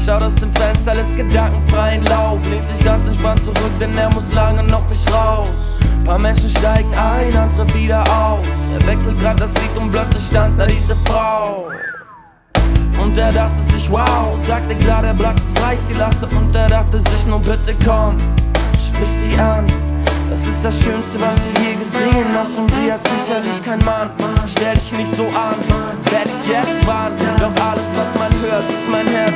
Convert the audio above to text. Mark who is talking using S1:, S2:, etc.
S1: Schaut aus dem Fenster, lässt gedankenfreien Lauf. Lehnt sich ganz entspannt zurück, denn er muss lange noch nicht raus. Paar Menschen steigen ein, andere wieder auf. Er wechselt grad das Lied und plötzlich stand da diese Frau. Und er dachte sich, wow, sagte klar, der Platz ist frei. Sie lachte und er dachte sich, nur bitte komm, sprich sie an. Das ist das Schönste, was du je gesehen hast. Und sie hat sicherlich kein Mann. Stell dich nicht so an, werd ich's jetzt wann. Doch alles, was man hört, ist mein Herz.